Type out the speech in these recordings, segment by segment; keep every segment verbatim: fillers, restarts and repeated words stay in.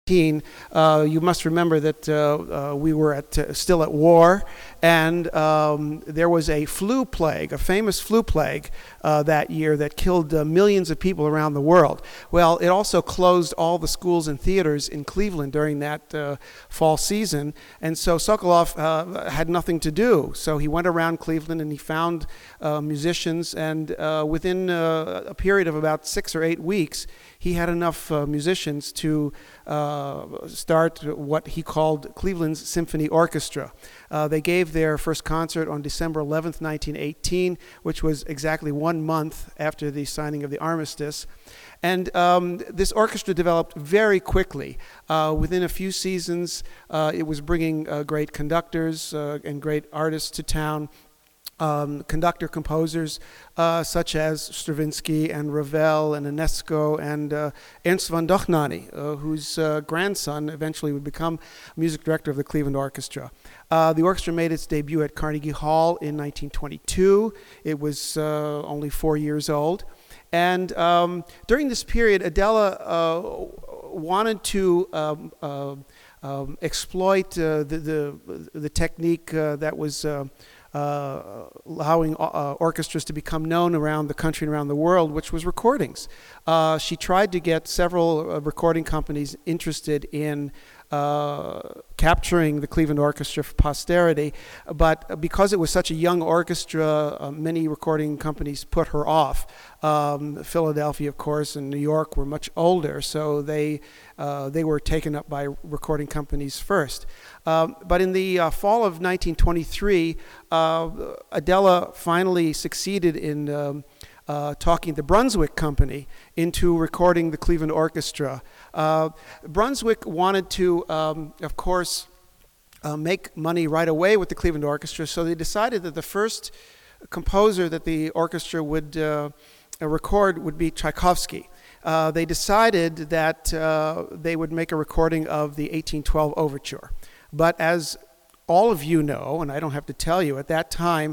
Uh, you must remember that uh, uh, we were at, uh, still at war, and um, there was a flu plague, a famous flu plague uh, that year that killed uh, millions of people around the world. Well, it also closed all the schools and theaters in Cleveland during that uh, fall season, and so Sokolov uh, had nothing to do. So he went around Cleveland and he found uh, musicians, and uh, within uh, a period of about six or eight weeks, he had enough uh, musicians to uh, start what he called Cleveland's Symphony Orchestra. Uh, they gave their first concert on December eleventh, nineteen eighteen, which was exactly one month after the signing of the armistice. And um, this orchestra developed very quickly. Uh, within a few seasons, uh, it was bringing uh, great conductors uh, and great artists to town. Um, conductor composers uh, such as Stravinsky and Ravel and Ionesco and uh, Ernst von Dohnanyi, uh, whose uh, grandson eventually would become music director of the Cleveland Orchestra. Uh, the orchestra made its debut at Carnegie Hall in nineteen twenty-two. It was uh, only four years old. And um, during this period, Adela uh, wanted to um, uh, um, exploit uh, the, the, the technique uh, that was uh, Uh, allowing uh, orchestras to become known around the country and around the world, which was recordings. Uh, she tried to get several uh, recording companies interested in uh, capturing the Cleveland Orchestra for posterity, but because it was such a young orchestra, uh, many recording companies put her off. Um, Philadelphia, of course, and New York were much older, so they uh, they were taken up by recording companies first. Um, but in the uh, fall of nineteen twenty-three, uh, Adela finally succeeded in um, uh, talking the Brunswick Company into recording the Cleveland Orchestra. Uh, Brunswick wanted to, um, of course, uh, make money right away with the Cleveland Orchestra, so they decided that the first composer that the orchestra would uh, record would be Tchaikovsky. Uh, they decided that uh, they would make a recording of the eighteen twelve Overture. But as all of you know, and I don't have to tell you, at that time,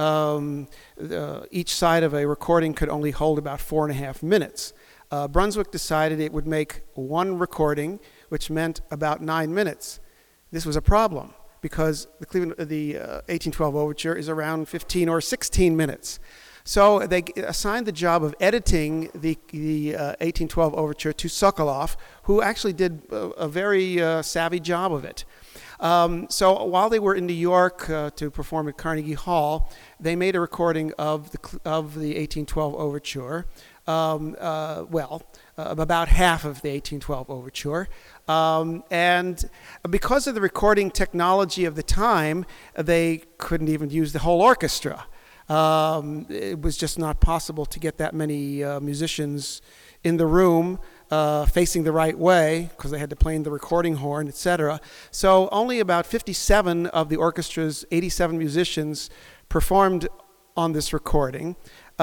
um, uh, each side of a recording could only hold about four and a half minutes. Uh, Brunswick decided it would make one recording, which meant about nine minutes. This was a problem because the, Cleveland, the uh, eighteen twelve Overture is around fifteen or sixteen minutes. So they assigned the job of editing the, the uh, eighteen twelve Overture to Sokolov, who actually did a, a very uh, savvy job of it. Um, so while they were in New York uh, to perform at Carnegie Hall, they made a recording of the, of the eighteen twelve Overture. Um, uh, well, uh, about half of the eighteen twelve Overture. Um, and because of the recording technology of the time, they couldn't even use the whole orchestra. Um, it was just not possible to get that many uh, musicians in the room uh, facing the right way because they had to play in the recording horn, et cetera. So only about fifty-seven of the orchestra's eighty-seven musicians performed on this recording.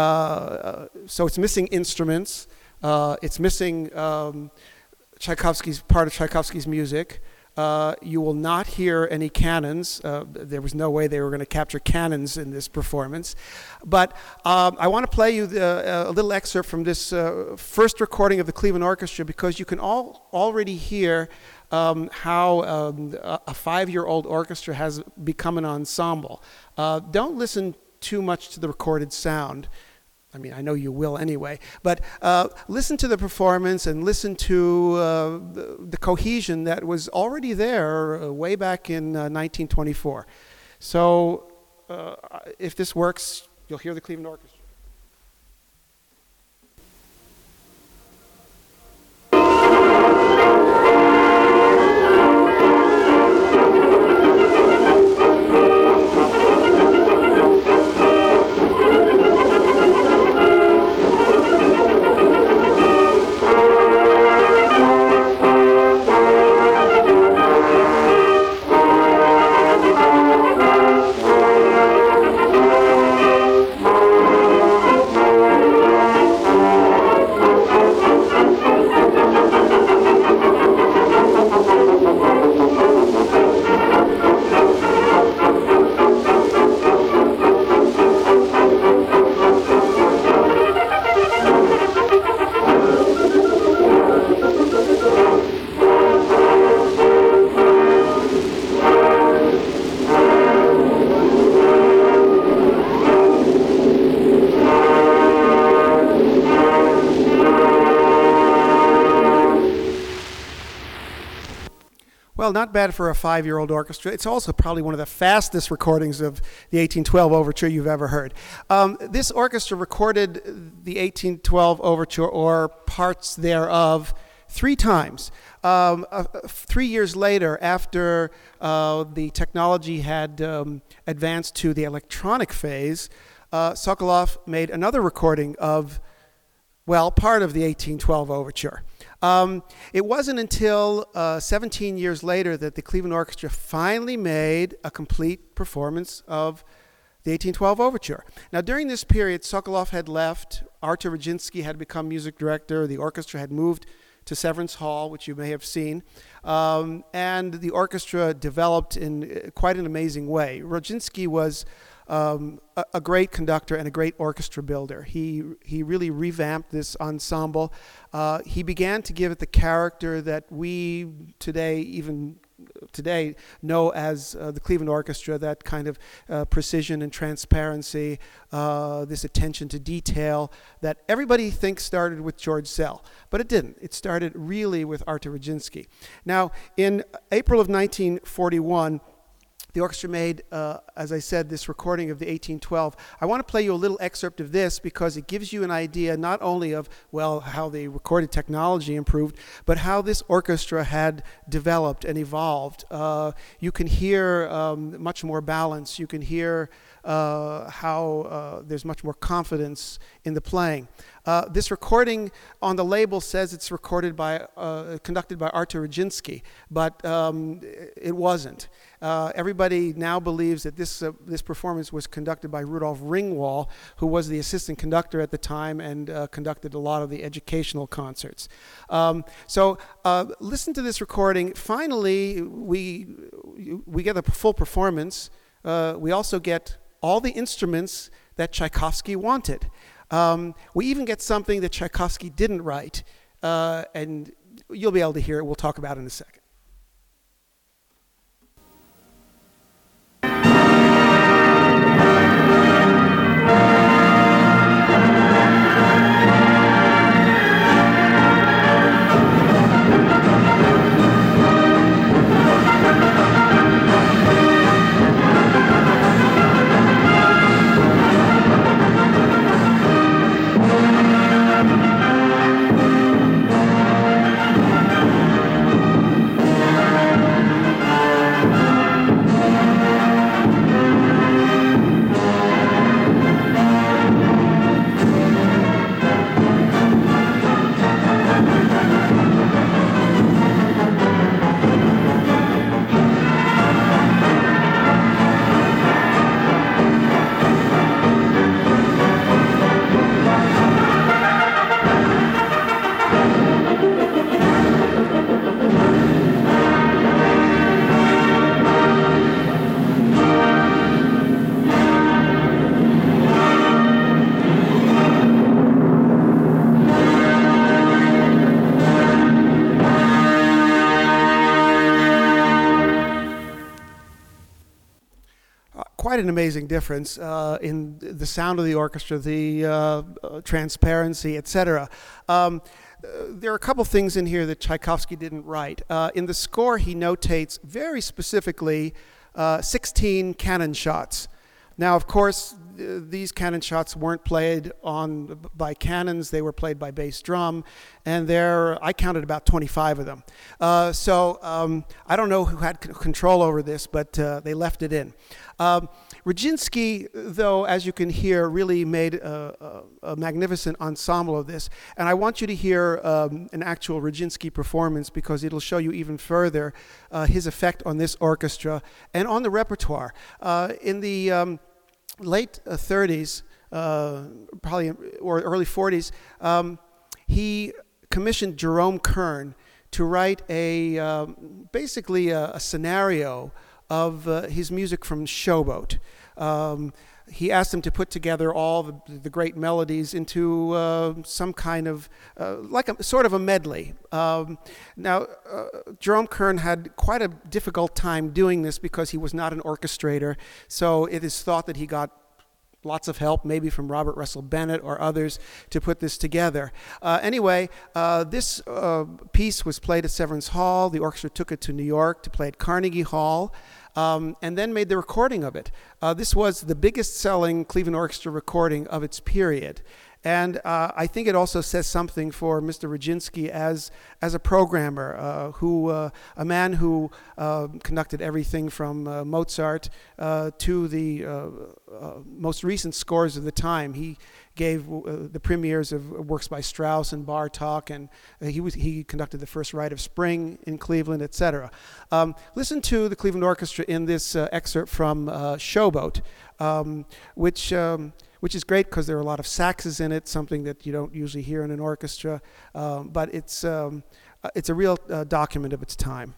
Uh, so it's missing instruments. Uh, it's missing um, Tchaikovsky's part of Tchaikovsky's music. Uh, you will not hear any cannons. Uh, there was no way they were going to capture cannons in this performance. But um, I want to play you the, uh, a little excerpt from this uh, first recording of the Cleveland Orchestra because you can all already hear um, how um, a five-year-old orchestra has become an ensemble. Uh, don't listen too much to the recorded sound. I mean, I know you will anyway, but uh, listen to the performance and listen to uh, the, the cohesion that was already there uh, way back in uh, nineteen twenty-four. So uh, if this works, you'll hear the Cleveland Orchestra. Thank you. Well, not bad for a five-year-old orchestra. It's also probably one of the fastest recordings of the eighteen twelve Overture you've ever heard. Um, this orchestra recorded the eighteen twelve Overture, or parts thereof, three times. Um, uh, three years later, after uh, the technology had um, advanced to the electronic phase, uh, Sokolov made another recording of, well, part of the eighteen twelve Overture. Um, it wasn't until uh, seventeen years later that the Cleveland Orchestra finally made a complete performance of the eighteen twelve Overture. Now, during this period, Sokolov had left, Artur Rudzinski had become music director, the orchestra had moved to Severance Hall, which you may have seen, um, and the orchestra developed in quite an amazing way. Rudzinski was Um, a, a great conductor and a great orchestra builder. He he really revamped this ensemble. Uh, he began to give it the character that we today, even today, know as uh, the Cleveland Orchestra, that kind of uh, precision and transparency, uh, this attention to detail that everybody thinks started with George Szell, but it didn't. It started really with Artur Rudzinski. Now, in April of nineteen forty-one, the orchestra made, uh, as I said, this recording of the eighteen twelve. I want to play you a little excerpt of this because it gives you an idea not only of, well, how the recorded technology improved, but how this orchestra had developed and evolved. Uh, you can hear um, much more balance. You can hear uh, how uh, there's much more confidence in the playing. Uh, this recording on the label says it's recorded by, uh, conducted by Artur Rudzinski, but um, it wasn't. Uh, everybody now believes that this uh, this performance was conducted by Rudolf Ringwall, who was the assistant conductor at the time and uh, conducted a lot of the educational concerts. Um, so uh, listen to this recording. Finally, we we get a full performance. Uh, we also get all the instruments that Tchaikovsky wanted. Um, we even get something that Tchaikovsky didn't write, uh, and you'll be able to hear it. We'll talk about it in a second. Quite an amazing difference uh, in the sound of the orchestra, the uh, uh, transparency, et cetera. Um, there are a couple things in here that Tchaikovsky didn't write. Uh, in the score, he notates very specifically uh, sixteen cannon shots. Now, of course, th these cannon shots weren't played on by cannons; they were played by bass drum, and there I counted about twenty-five of them. Uh, so um, I don't know who had c control over this, but uh, they left it in. Um, Rudzinski, though, as you can hear, really made a, a, a magnificent ensemble of this. And I want you to hear um, an actual Rudzinski performance because it'll show you even further uh, his effect on this orchestra and on the repertoire. Uh, in the um, late uh, thirties, uh, probably or early forties, um, he commissioned Jerome Kern to write a um, basically a, a scenario of uh, his music from Showboat. Um, he asked him to put together all the, the great melodies into uh, some kind of, uh, like a sort of a medley. Um, now, uh, Jerome Kern had quite a difficult time doing this because he was not an orchestrator, so it is thought that he got lots of help, maybe from Robert Russell Bennett or others, to put this together. Uh, anyway, uh, this uh, piece was played at Severance Hall. The orchestra took it to New York to play at Carnegie Hall, um, and then made the recording of it. Uh, this was the biggest-selling Cleveland Orchestra recording of its period. And uh, I think it also says something for Mister Rajinsky as as a programmer, uh, who uh, a man who uh, conducted everything from uh, Mozart uh, to the uh, uh, most recent scores of the time. He gave uh, the premieres of works by Strauss and Bartók, and uh, he was he conducted the first Rite of Spring in Cleveland, et cetera. Um, listen to the Cleveland Orchestra in this uh, excerpt from uh, Showboat, um, which. Um, which is great because there are a lot of saxes in it, something that you don't usually hear in an orchestra. Um, but it's, um, uh, it's a real uh, document of its time.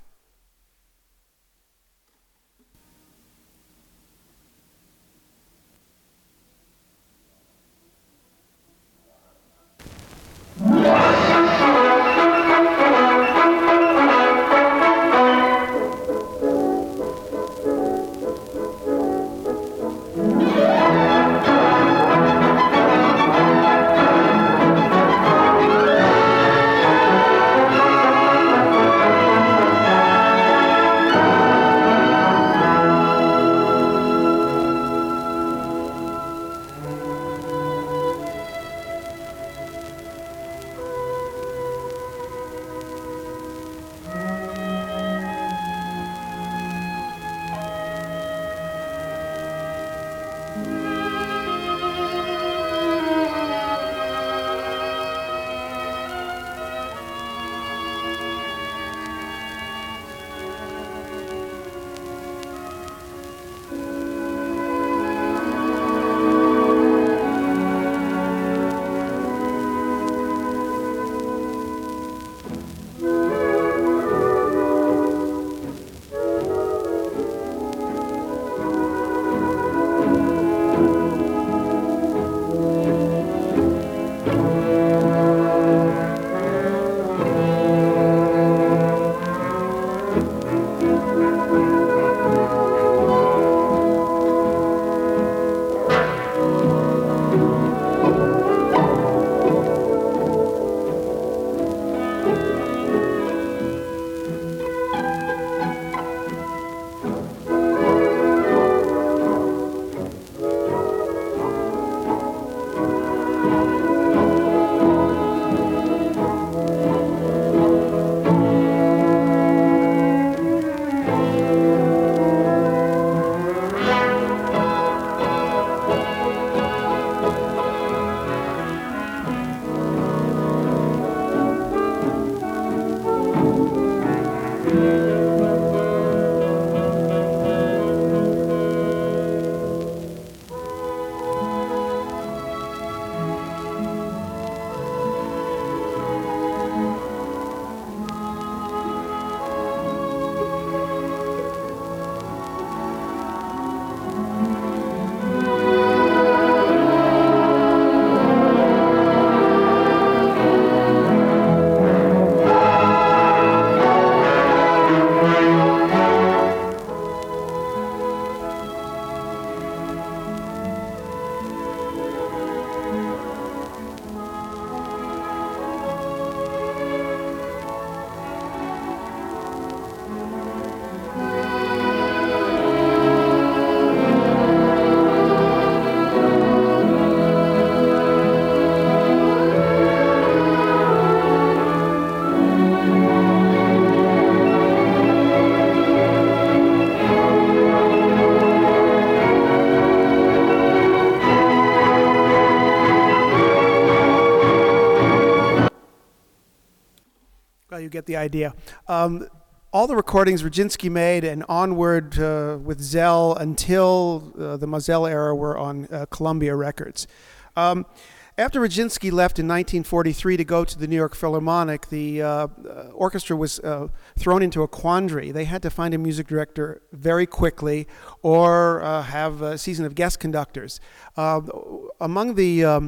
You get the idea. Um, all the recordings Rajinsky made and onward uh, with Zell until uh, the Moselle era were on uh, Columbia Records. Um, after Rajinsky left in nineteen forty-three to go to the New York Philharmonic, the uh, orchestra was uh, thrown into a quandary. They had to find a music director very quickly or uh, have a season of guest conductors. Uh, among the um,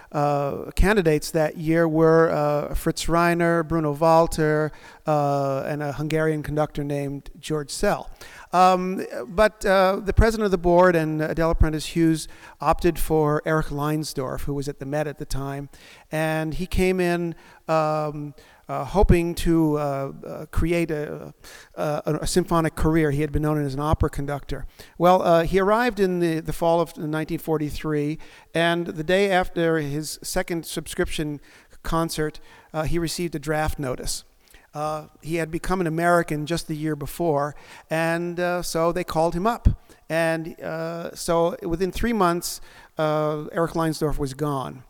uh, candidates that year were uh, Fritz Reiner, Bruno Walter, uh, and a Hungarian conductor named George Szell. Um, but uh, the president of the board and Adela Prentice-Hughes opted for Erich Leinsdorf, who was at the Met at the time, and he came in um, uh, hoping to uh, uh, create a, a, a symphonic career. He had been known as an opera conductor. Well, uh, he arrived in the, the fall of nineteen forty-three, and the day after his second subscription concert, uh, he received a draft notice. Uh, he had become an American just the year before, and uh, so they called him up. And uh, so within three months, uh, Erich Leinsdorf was gone.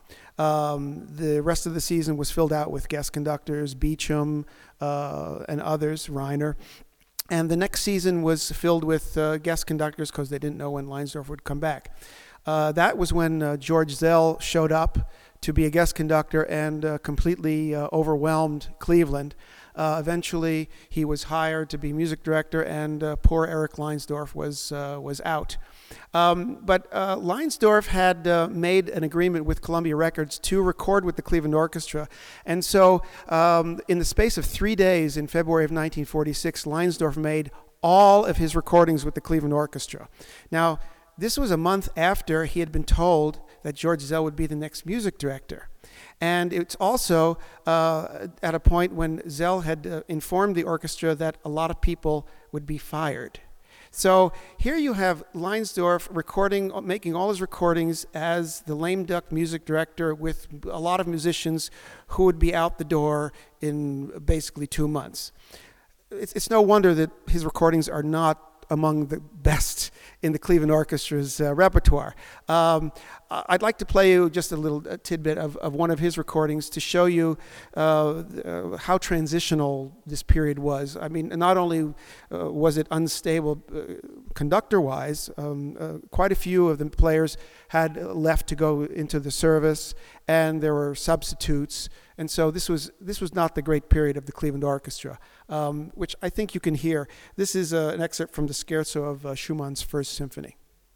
Um, the rest of the season was filled out with guest conductors, Beecham uh, and others, Reiner. And the next season was filled with uh, guest conductors because they didn't know when Leinsdorf would come back. Uh, that was when uh, George Szell showed up to be a guest conductor and uh, completely uh, overwhelmed Cleveland. Uh, eventually, he was hired to be music director, and uh, poor Erich Leinsdorf was uh, was out. Um, but uh, Leinsdorf had uh, made an agreement with Columbia Records to record with the Cleveland Orchestra, and so um, in the space of three days in February of nineteen forty-six, Leinsdorf made all of his recordings with the Cleveland Orchestra. Now, this was a month after he had been told that George Szell would be the next music director. And it's also uh, at a point when Szell had uh, informed the orchestra that a lot of people would be fired. So here you have Leinsdorf recording, making all his recordings as the lame duck music director with a lot of musicians who would be out the door in basically two months. It's, it's no wonder that his recordings are not among the best in the Cleveland Orchestra's uh, repertoire. Um, I'd like to play you just a little a tidbit of, of one of his recordings to show you uh, uh, how transitional this period was. I mean, not only uh, was it unstable uh, conductor-wise, um, uh, quite a few of the players had left to go into the service, and there were substitutes. And so this was this was not the great period of the Cleveland Orchestra, um, which I think you can hear. This is uh, an excerpt from the Scherzo of uh, Schumann's First Symphony.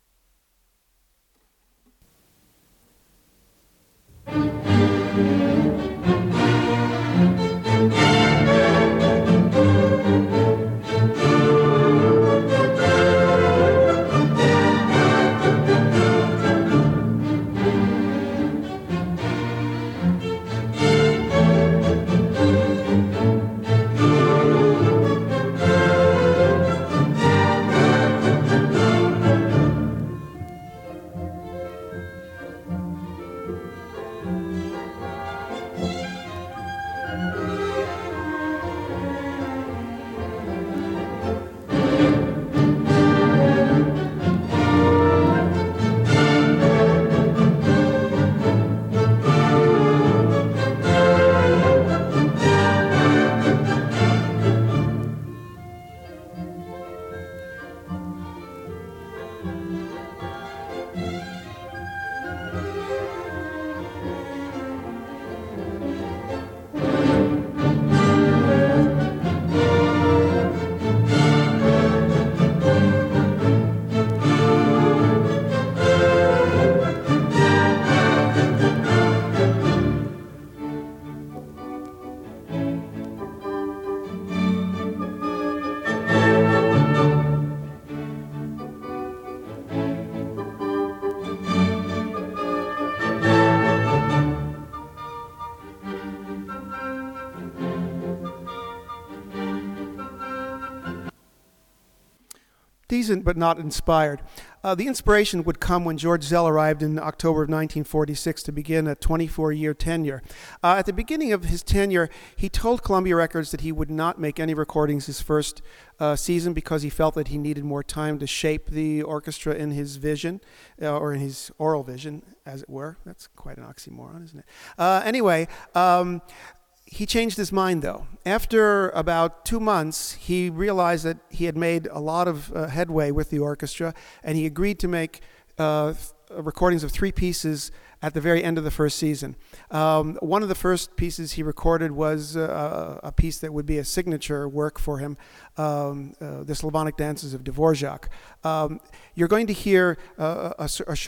Decent but not inspired. Uh, the inspiration would come when George Szell arrived in October of nineteen forty-six to begin a twenty-four-year tenure. Uh, at the beginning of his tenure, he told Columbia Records that he would not make any recordings his first uh, season because he felt that he needed more time to shape the orchestra in his vision, uh, or in his oral vision, as it were. That's quite an oxymoron, isn't it? Uh, anyway, um, he changed his mind, though. After about two months, he realized that he had made a lot of uh, headway with the orchestra, and he agreed to make uh, th- recordings of three pieces at the very end of the first season. Um, one of the first pieces he recorded was uh, a piece that would be a signature work for him, um, uh, the Slavonic Dances of Dvorak. Um, you're going to hear uh, a, a short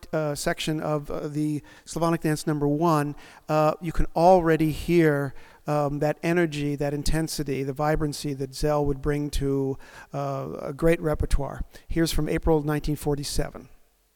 uh, section of uh, the Slavonic Dance number one, uh, you can already hear um, that energy, that intensity, the vibrancy that Zell would bring to uh, a great repertoire. Here's from April nineteen forty-seven.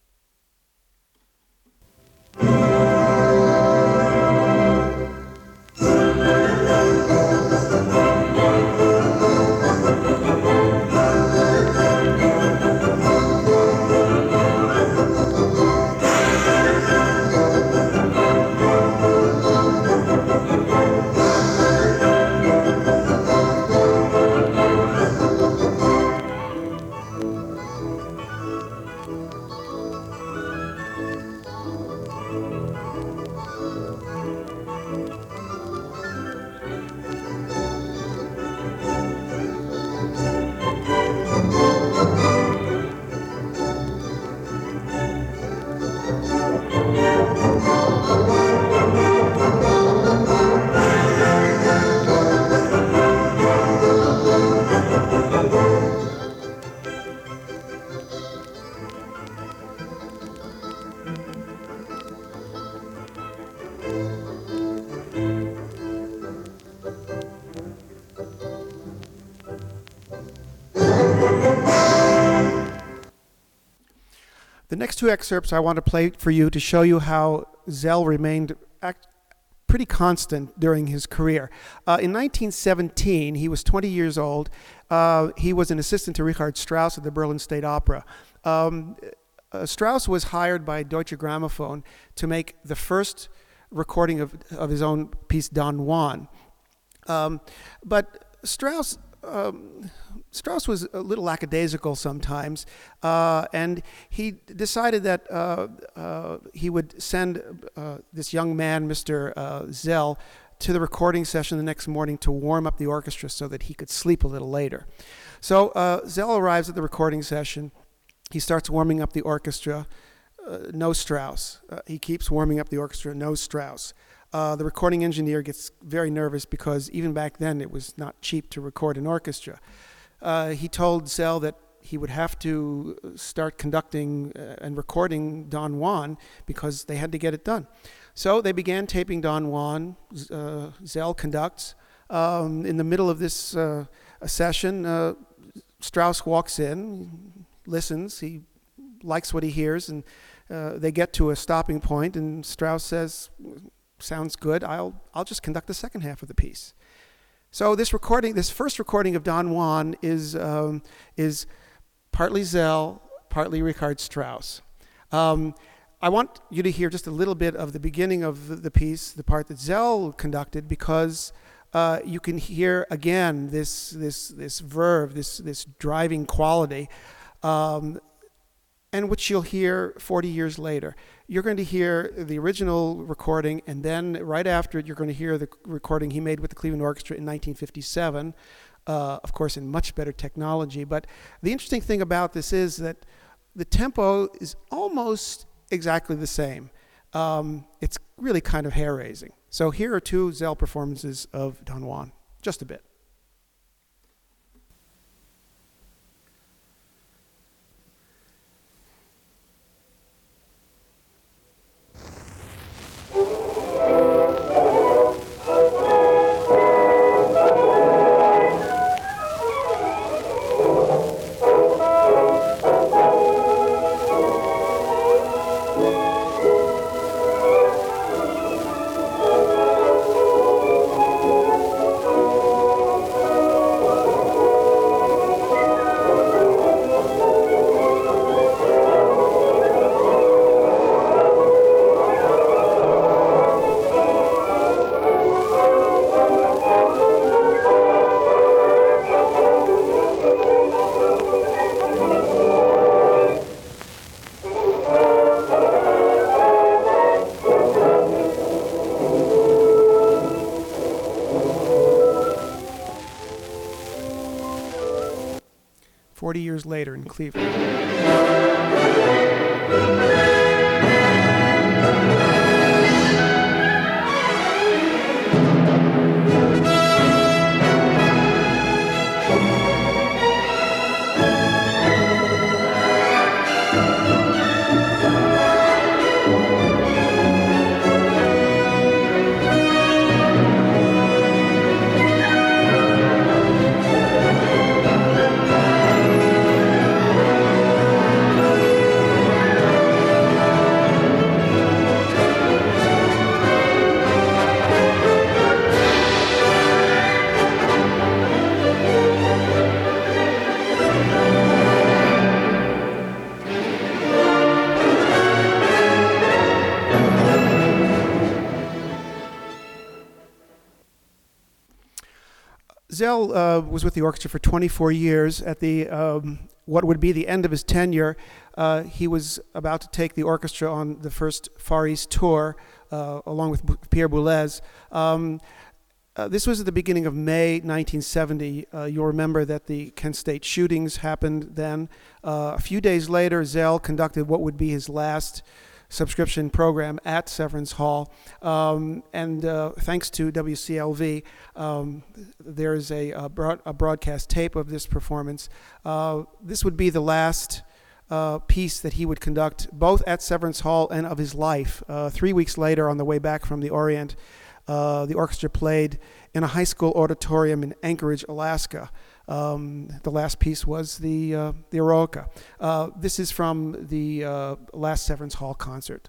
The next two excerpts I want to play for you to show you how Zell remained act pretty constant during his career. Uh, in nineteen seventeen, he was twenty years old. Uh, he was an assistant to Richard Strauss at the Berlin State Opera. Um, uh, Strauss was hired by Deutsche Grammophon to make the first recording of, of his own piece, Don Juan. Um, but Strauss... Um, Strauss was a little lackadaisical sometimes, uh, and he decided that uh, uh, he would send uh, this young man, Mister Uh, Zell, to the recording session the next morning to warm up the orchestra so that he could sleep a little later. So uh, Zell arrives at the recording session. He starts warming up the orchestra. Uh, no Strauss. Uh, he keeps warming up the orchestra. No Strauss. Uh, the recording engineer gets very nervous because even back then it was not cheap to record an orchestra. Uh, he told Zell that he would have to start conducting uh, and recording Don Juan because they had to get it done. So they began taping Don Juan. Uh, Zell conducts. Um, in the middle of this uh, session, uh, Strauss walks in, listens, he likes what he hears, and uh, they get to a stopping point, and Strauss says, "Sounds good. I'll I'll just conduct the second half of the piece." So this recording, this first recording of Don Juan, is um, is partly Zell, partly Richard Strauss. Um, I want you to hear just a little bit of the beginning of the, the piece, the part that Zell conducted, because uh, you can hear again this this this verve, this this driving quality. Um, and which you'll hear forty years later. You're going to hear the original recording, and then right after it, you're going to hear the recording he made with the Cleveland Orchestra in nineteen fifty-seven, uh, of course, in much better technology. But the interesting thing about this is that the tempo is almost exactly the same. Um, it's really kind of hair-raising. So here are two Zell performances of Don Juan, just a bit. forty years later in Cleveland. Zell uh, was with the orchestra for twenty-four years. At the um, what would be the end of his tenure, uh, he was about to take the orchestra on the first Far East tour, uh, along with B- Pierre Boulez. Um, uh, this was at the beginning of May nineteen seventy. Uh, you'll remember that the Kent State shootings happened then. Uh, a few days later, Zell conducted what would be his last subscription program at Severance Hall, um, and uh, thanks to W C L V, um, there is a, a, broad, a broadcast tape of this performance. Uh, this would be the last uh, piece that he would conduct, both at Severance Hall and of his life. Uh, three weeks later, on the way back from the Orient, uh, the orchestra played in a high school auditorium in Anchorage, Alaska. Um, the last piece was the uh, the Eroica. Uh, this is from the uh, last Severance Hall concert.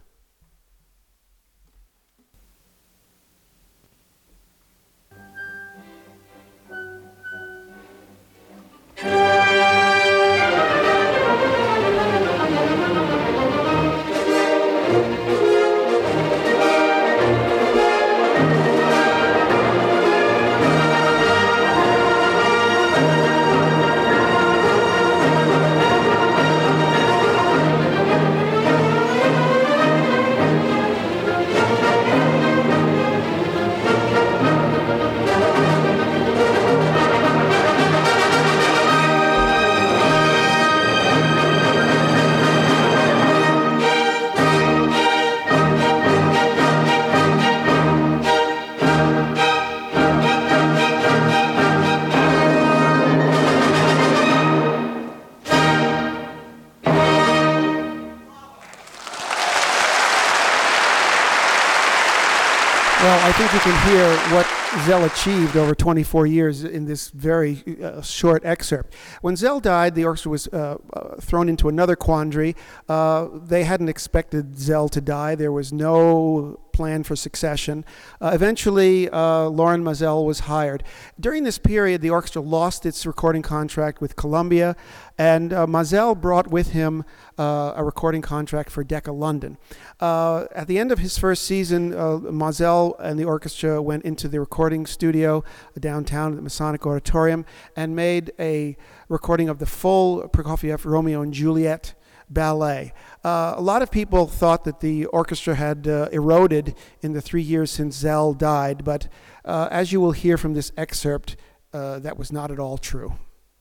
Well, I think you can hear what Zell achieved over twenty-four years in this very uh, short excerpt. When Zell died, the orchestra was uh, uh, thrown into another quandary. Uh, they hadn't expected Zell to die. There was no plan for succession. Uh, eventually, uh, Lorin Maazel was hired. During this period, the orchestra lost its recording contract with Columbia, and uh, Maazel brought with him uh, a recording contract for Decca London. Uh, at the end of his first season, uh, Maazel and the orchestra went into the recording studio downtown at the Masonic Auditorium and made a recording of the full Prokofiev Romeo and Juliet ballet. Uh, a lot of people thought that the orchestra had uh, eroded in the three years since Zell died, but uh, as you will hear from this excerpt, uh, that was not at all true.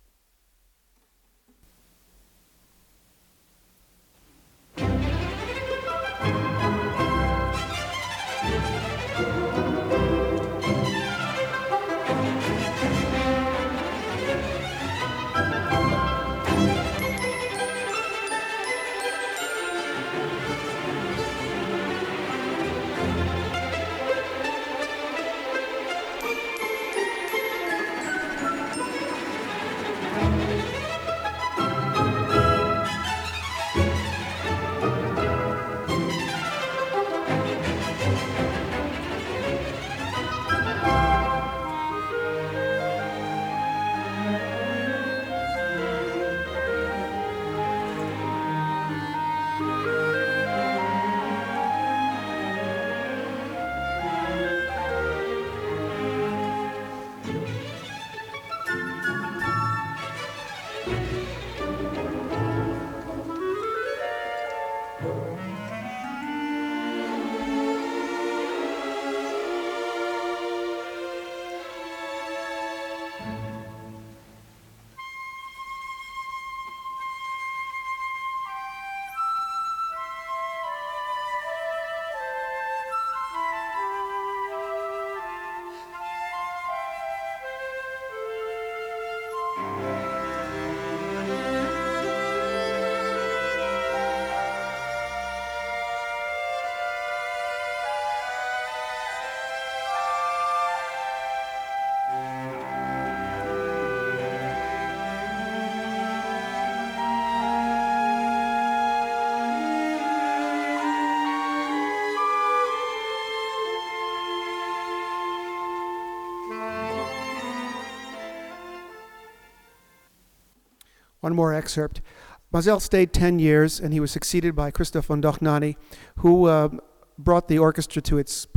One more excerpt. Maazel stayed ten years, and he was succeeded by Christoph von Dohnanyi, who uh, brought the orchestra to its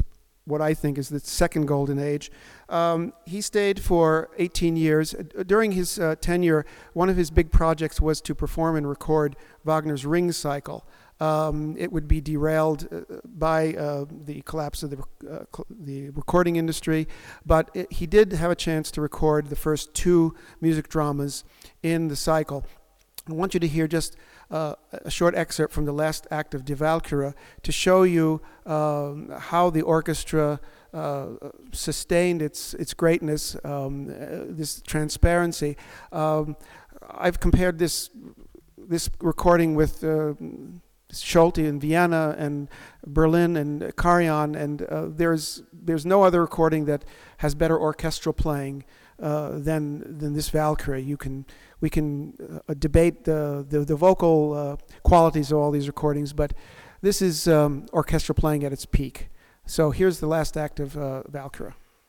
what I think is the second golden age. Um, he stayed for eighteen years. During his uh, tenure, one of his big projects was to perform and record Wagner's Ring Cycle. Um, it would be derailed uh, by uh, the collapse of the, uh, cl- the recording industry, but it, he did have a chance to record the first two music dramas in the cycle. I want you to hear just uh, a short excerpt from the last act of Die Walküre to show you um, how the orchestra uh, sustained its its greatness, um, uh, this transparency. Um, I've compared this this recording with uh, Schulte in Vienna and Berlin and Karajan, and uh, there's there's no other recording that has better orchestral playing uh, than than this Walküre. You can we can uh, debate the the, the vocal uh, qualities of all these recordings, but this is um, orchestral playing at its peak. So here's the last act of uh, Walküre.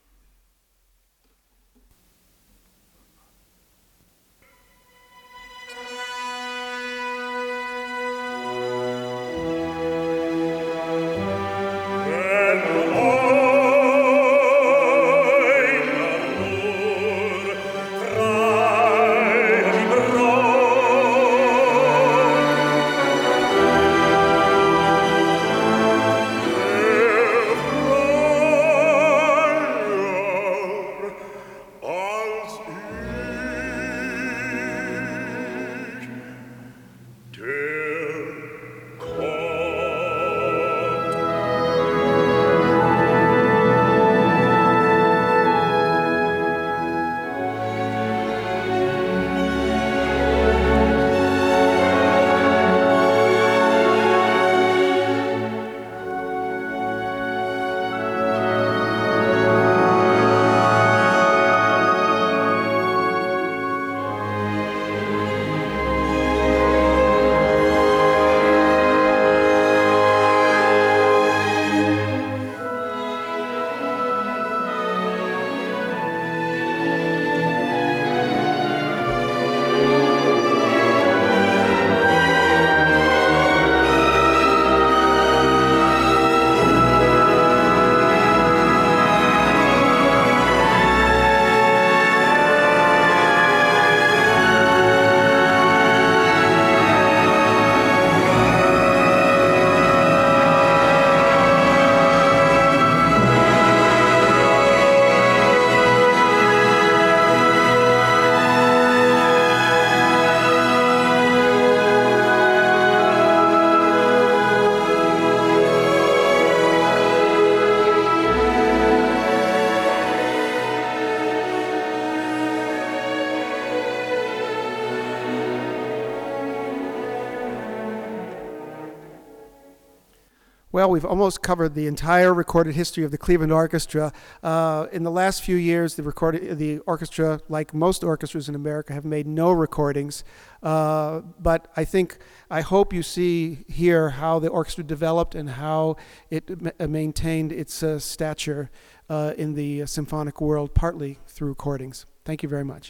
Well, we've almost covered the entire recorded history of the Cleveland Orchestra. Uh, in the last few years, the, recorded, the orchestra, like most orchestras in America, have made no recordings. Uh, but I think, I hope you see here how the orchestra developed and how it ma- maintained its uh, stature uh, in the uh, symphonic world, partly through recordings. Thank you very much.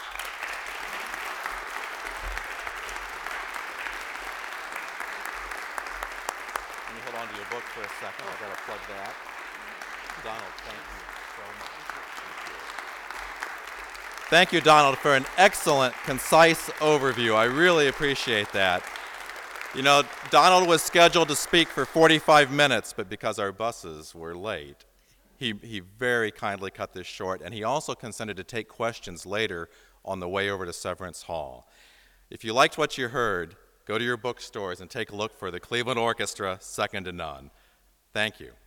Your book for a second. I've got to plug that. Donald, thank you so much. Thank you, Donald, for an excellent, concise overview. I really appreciate that. You know, Donald was scheduled to speak for forty-five minutes, but because our buses were late, he, he very kindly cut this short, and he also consented to take questions later on the way over to Severance Hall. If you liked what you heard, go to your bookstores and take a look for the Cleveland Orchestra, Second to None. Thank you.